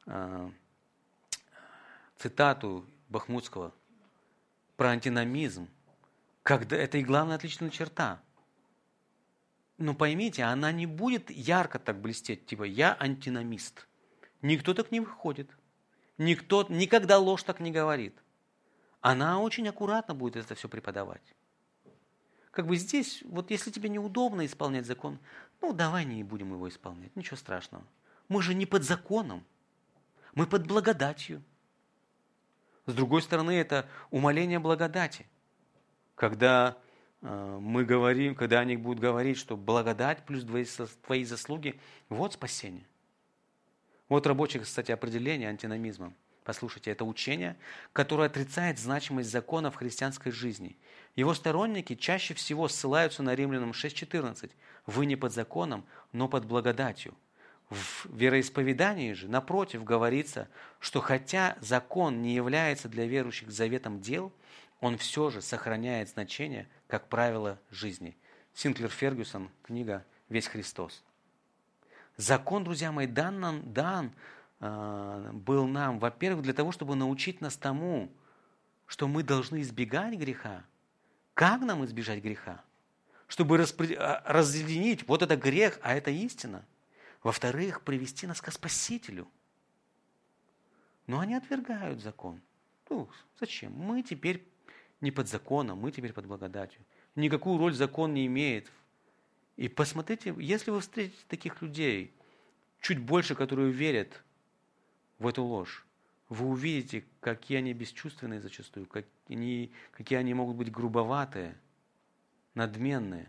Speaker 1: цитату Бахмутского про антиномизм. Это и главная отличительная черта. Но поймите, она не будет ярко так блестеть, типа «я антиномист». Никто так не выходит. Никто никогда ложь так не говорит. Она очень аккуратно будет это все преподавать. Как бы здесь, вот если тебе неудобно исполнять закон, давай не будем его исполнять, ничего страшного. Мы же не под законом, мы под благодатью. С другой стороны, это умаление благодати. Когда когда они будут говорить, что благодать плюс твои заслуги, вот спасение. Вот рабочее, кстати, определение антиномизма. Послушайте, это учение, которое отрицает значимость закона в христианской жизни. Его сторонники чаще всего ссылаются на Римлянам 6:14. Вы не под законом, но под благодатью. В вероисповедании же, напротив, говорится, что хотя закон не является для верующих заветом дел, он все же сохраняет значение как правило жизни. Синклер Фергюсон, книга «Весь Христос». Закон, друзья мои, дан был нам, во-первых, для того, чтобы научить нас тому, что мы должны избегать греха. Как нам избежать греха? Чтобы разъединить, вот это грех, а это истина. Во-вторых, привести нас к Спасителю. Но они отвергают закон. Зачем? Мы теперь не под законом, мы теперь под благодатью. Никакую роль закон не имеет. И посмотрите, если вы встретите таких людей, чуть больше, которые верят в эту ложь, вы увидите, какие они бесчувственные зачастую, какие они могут быть грубоватые, надменные.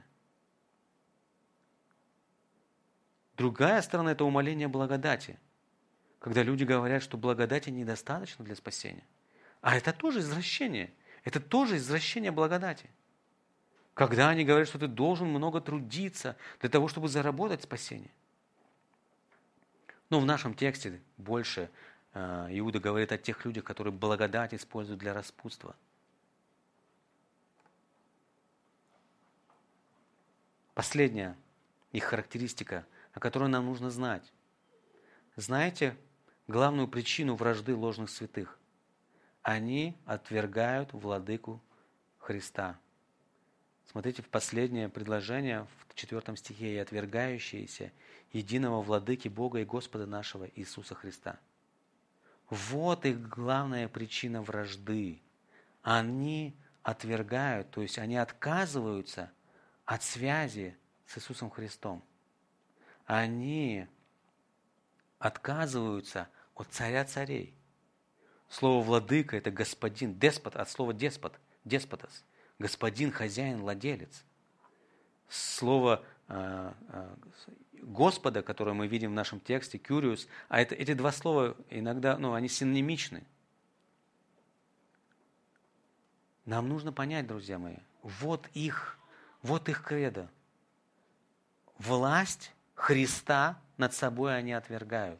Speaker 1: Другая сторона – это умаление благодати. Когда люди говорят, что благодати недостаточно для спасения. А это тоже извращение. Это тоже извращение благодати. Когда они говорят, что ты должен много трудиться для того, чтобы заработать спасение. Но в нашем тексте больше Иуда говорит о тех людях, которые благодать используют для распутства. Последняя их характеристика, о которой нам нужно знать. Знаете главную причину вражды ложных святых? Они отвергают владыку Христа. Смотрите, в последнее предложение в 4 стихе: «И отвергающиеся единого владыки Бога и Господа нашего Иисуса Христа». Вот их главная причина вражды. Они отвергают, то есть они отказываются от связи с Иисусом Христом. Они отказываются от царя царей. Слово «владыка» – это господин, деспот, от слова «деспот», деспотос, господин, хозяин, владелец. Слово Господа, которое мы видим в нашем тексте, «кюриус», а эти два слова иногда, они синонимичны. Нам нужно понять, друзья мои, вот их кредо. Власть Христа над собой они отвергают.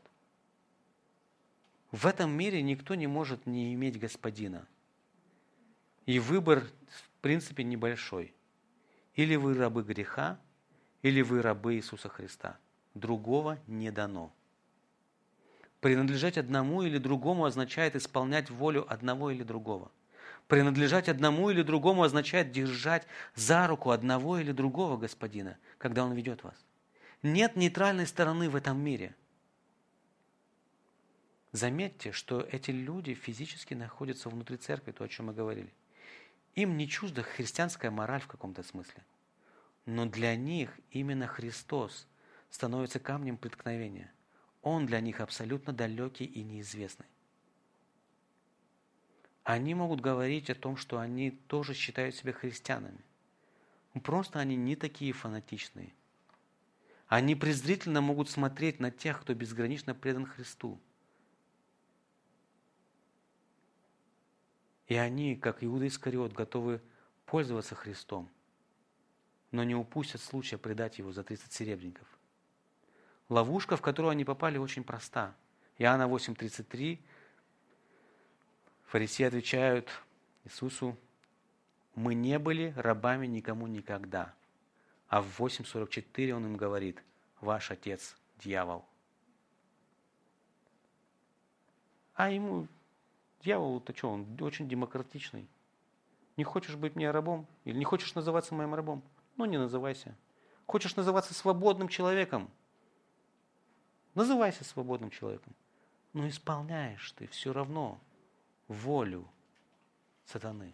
Speaker 1: В этом мире никто не может не иметь господина. И выбор, в принципе, небольшой. Или вы рабы греха, или вы рабы Иисуса Христа. Другого не дано. Принадлежать одному или другому означает исполнять волю одного или другого. Принадлежать одному или другому означает держать за руку одного или другого господина, когда он ведет вас. Нет нейтральной стороны в этом мире. Заметьте, что эти люди физически находятся внутри церкви, то, о чем мы говорили. Им не чужда христианская мораль в каком-то смысле. Но для них именно Христос становится камнем преткновения. Он для них абсолютно далекий и неизвестный. Они могут говорить о том, что они тоже считают себя христианами. Просто они не такие фанатичные. Они презрительно могут смотреть на тех, кто безгранично предан Христу. И они, как Иуда Искариот, готовы пользоваться Христом, но не упустят случая предать Его за 30 серебряников. Ловушка, в которую они попали, очень проста. Иоанна 8:33. Фарисеи отвечают Иисусу: «Мы не были рабами никому никогда». А в 8:44 Он им говорит: «Ваш отец – дьявол». А ему, дьяволу-то что, он очень демократичный. Не хочешь быть мне рабом? Или не хочешь называться моим рабом? Ну, не называйся. Хочешь называться свободным человеком? Называйся свободным человеком. Но исполняешь ты все равно волю сатаны.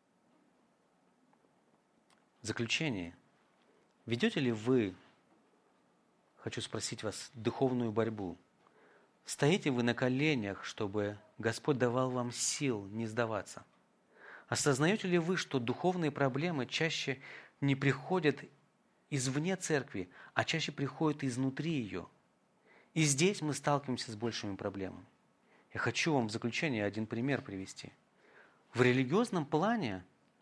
Speaker 1: В заключение. Ведете ли вы, хочу спросить вас, духовную борьбу? Стоите вы на коленях, чтобы Господь давал вам сил не сдаваться? Осознаете ли вы, что духовные проблемы чаще не приходят извне церкви, а чаще приходят изнутри ее? И здесь мы сталкиваемся с большими проблемами. Я хочу вам в заключение один пример привести. В религиозном плане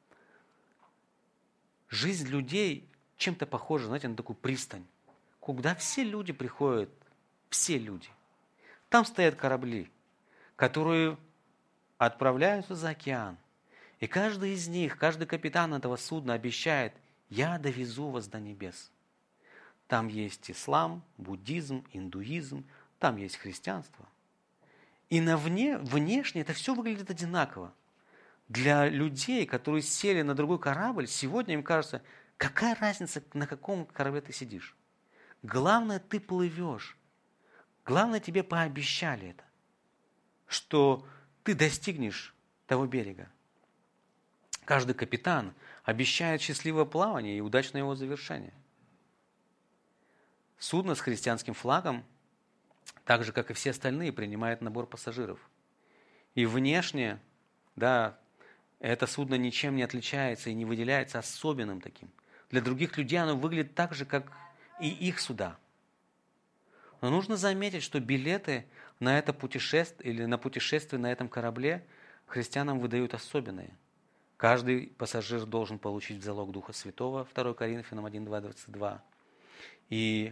Speaker 1: жизнь людей чем-то похожа, знаете, на такую пристань, куда все люди приходят, все люди. Там стоят корабли, которые отправляются за океан. И каждый из них, каждый капитан этого судна обещает: «Я довезу вас до небес». Там есть ислам, буддизм, индуизм, там есть христианство. И внешне это все выглядит одинаково. Для людей, которые сели на другой корабль, сегодня им кажется: какая разница, на каком корабле ты сидишь? Главное, ты плывешь. Главное, тебе пообещали это, что ты достигнешь того берега. Каждый капитан обещает счастливое плавание и удачное его завершение. Судно с христианским флагом, так же, как и все остальные, принимает набор пассажиров. И внешне, да, это судно ничем не отличается и не выделяется особенным таким. Для других людей оно выглядит так же, как и их суда. Но нужно заметить, что билеты на это путешествие или на путешествие на этом корабле христианам выдают особенные. Каждый пассажир должен получить в залог Духа Святого, 2 Коринфянам 1:22. И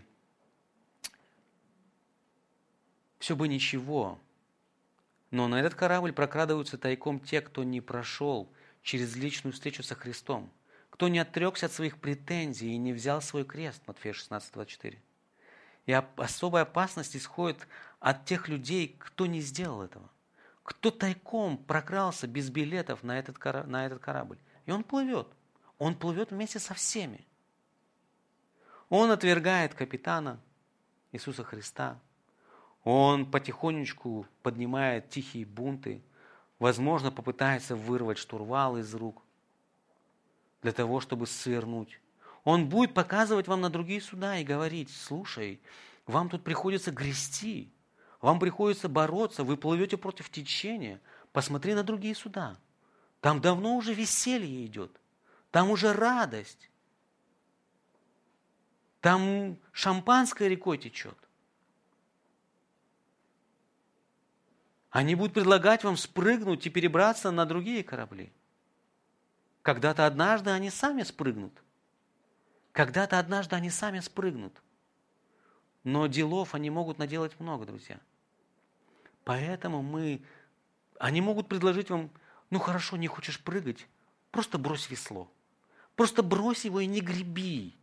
Speaker 1: все бы ничего, но на этот корабль прокрадываются тайком те, кто не прошел через личную встречу со Христом, кто не отрекся от своих претензий и не взял свой крест, Матфея 16:24. И особая опасность исходит от тех людей, кто не сделал этого, кто тайком прокрался без билетов на этот корабль. И он плывет. Он плывет вместе со всеми. Он отвергает капитана Иисуса Христа. Он потихонечку поднимает тихие бунты. Возможно, попытается вырвать штурвал из рук для того, чтобы свернуть. Он будет показывать вам на другие суда и говорить: слушай, вам тут приходится грести, вам приходится бороться, вы плывете против течения. Посмотри на другие суда. Там давно уже веселье идет. Там уже радость. Там шампанское рекой течет. Они будут предлагать вам спрыгнуть и перебраться на другие корабли. Когда-то однажды они сами спрыгнут. Когда-то однажды они сами спрыгнут. Но делов они могут наделать много, друзья. Поэтому они могут предложить вам: ну хорошо, не хочешь прыгать, просто брось весло. Просто брось его и не греби.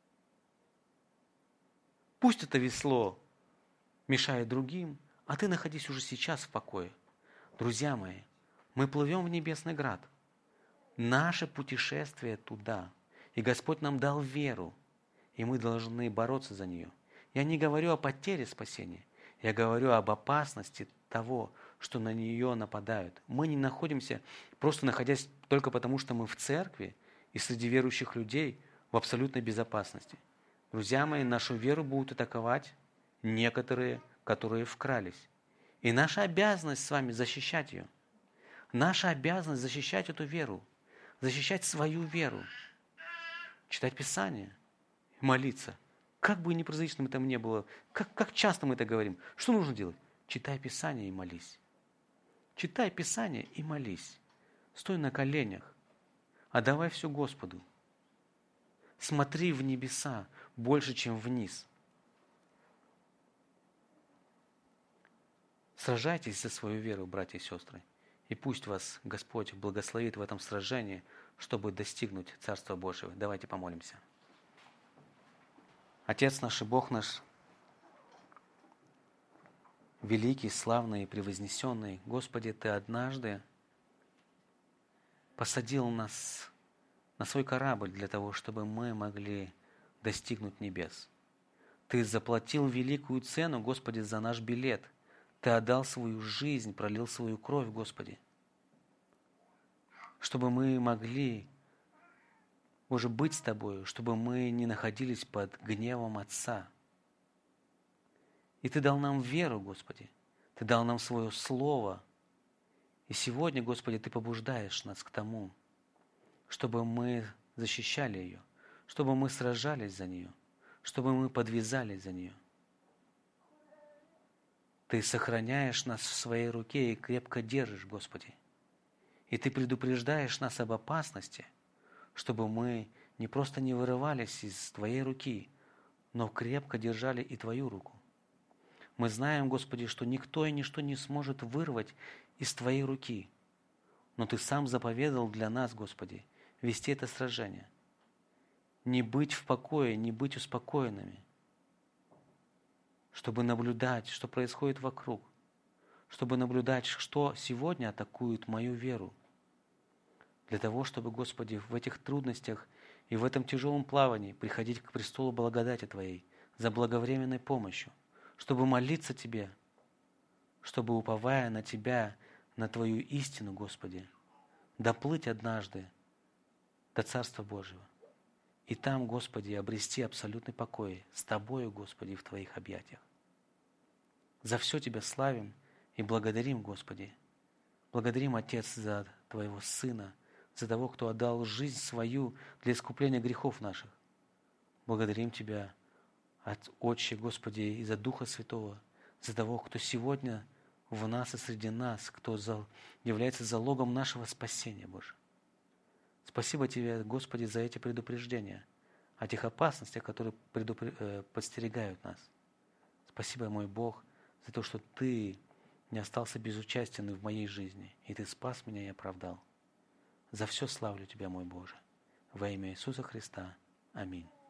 Speaker 1: Пусть это весло мешает другим, а ты находись уже сейчас в покое. Друзья мои, мы плывем в небесный град. Наше путешествие туда. И Господь нам дал веру, и мы должны бороться за нее. Я не говорю о потере спасения. Я говорю об опасности того, что на нее нападают. Мы не находимся, просто находясь только потому, что мы в церкви и среди верующих людей, в абсолютной безопасности. Друзья мои, нашу веру будут атаковать некоторые, которые вкрались. И наша обязанность с вами защищать ее. Наша обязанность защищать эту веру, защищать свою веру, читать Писание, молиться. Как бы неприличным это ни было, как часто мы это говорим, что нужно делать? Читай Писание и молись. Читай Писание и молись. Стой на коленях. Отдавай все Господу. Смотри в небеса больше, чем вниз. Сражайтесь за свою веру, братья и сестры. И пусть вас Господь благословит в этом сражении, чтобы достигнуть Царства Божьего. Давайте помолимся. Отец наш и Бог наш, великий, славный и превознесенный, Господи, Ты однажды посадил нас на свой корабль для того, чтобы мы могли достигнуть небес. Ты заплатил великую цену, Господи, за наш билет. Ты отдал свою жизнь, пролил свою кровь, Господи, чтобы мы могли уже быть с Тобою, чтобы мы не находились под гневом Отца. И Ты дал нам веру, Господи. Ты дал нам свое Слово. И сегодня, Господи, Ты побуждаешь нас к тому, чтобы мы защищали ее, чтобы мы сражались за нее, чтобы мы подвязались за нее. Ты сохраняешь нас в своей руке и крепко держишь, Господи. И Ты предупреждаешь нас об опасности, чтобы мы не просто не вырывались из Твоей руки, но крепко держали и Твою руку. Мы знаем, Господи, что никто и ничто не сможет вырвать из Твоей руки. Но Ты сам заповедал для нас, Господи, вести это сражение. Не быть в покое, не быть успокоенными, чтобы наблюдать, что происходит вокруг, чтобы наблюдать, что сегодня атакует мою веру. Для того, чтобы, Господи, в этих трудностях и в этом тяжелом плавании приходить к престолу благодати Твоей за благовременной помощью, чтобы молиться Тебе, чтобы, уповая на Тебя, на Твою истину, Господи, доплыть однажды до Царства Божьего. И там, Господи, обрести абсолютный покой с Тобою, Господи, в Твоих объятиях. За все Тебя славим и благодарим, Господи. Благодарим, Отец, за Твоего Сына, за того, кто отдал жизнь свою для искупления грехов наших. Благодарим Тебя, Отче, Господи, и за Духа Святого, за того, кто сегодня в нас и среди нас, кто является залогом нашего спасения, Боже. Спасибо Тебе, Господи, за эти предупреждения, о тех опасностях, которые подстерегают нас. Спасибо, мой Бог, за то, что Ты не остался безучастен в моей жизни, и Ты спас меня и оправдал. За все славлю Тебя, мой Боже. Во имя Иисуса Христа. Аминь.